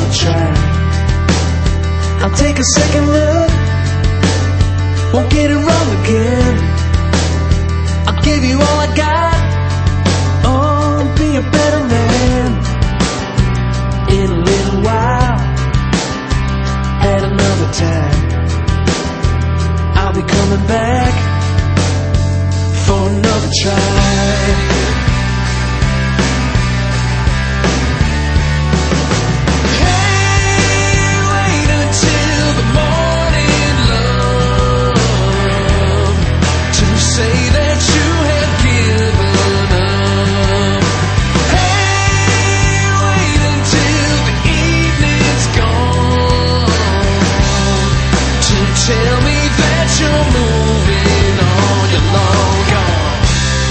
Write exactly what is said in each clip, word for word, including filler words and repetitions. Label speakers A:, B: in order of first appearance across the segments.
A: another try. I'll take a second look, won't get it wrong again. I'll give you all I got, oh, be a better man. In a little while, at another time, I'll be coming back for another try.
B: Tell me that you're moving on, you're long gone.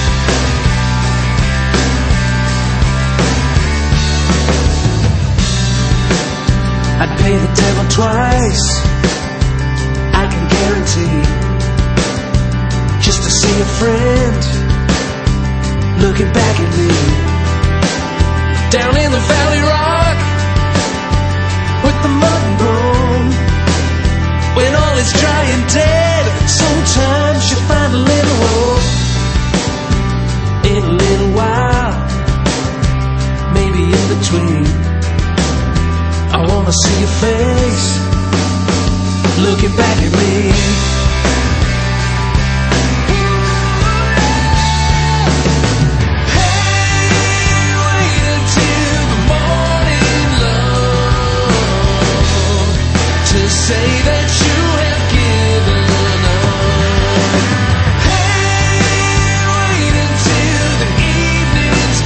A: I'd pay the devil twice, I can guarantee, just to see a friend looking back at me.
B: Down in the Valley Rock,
A: with the mud and bone,
B: when all is dry and dead,
A: sometimes you find a little hope. In a little while, maybe in between, I wanna see your face looking back at me.
B: say that you have given up. Hey, wait until the evening's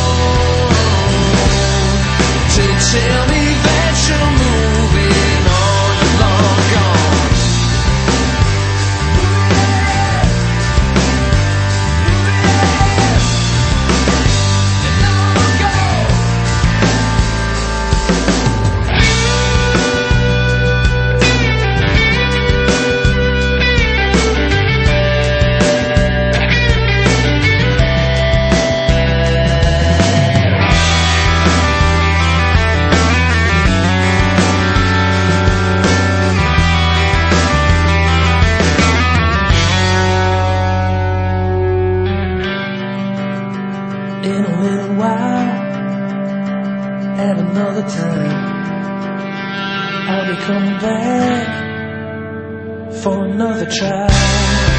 B: gone to tell me that you're moving on, you're long gone.
A: In a little while, at another time, I'll be coming back for another try.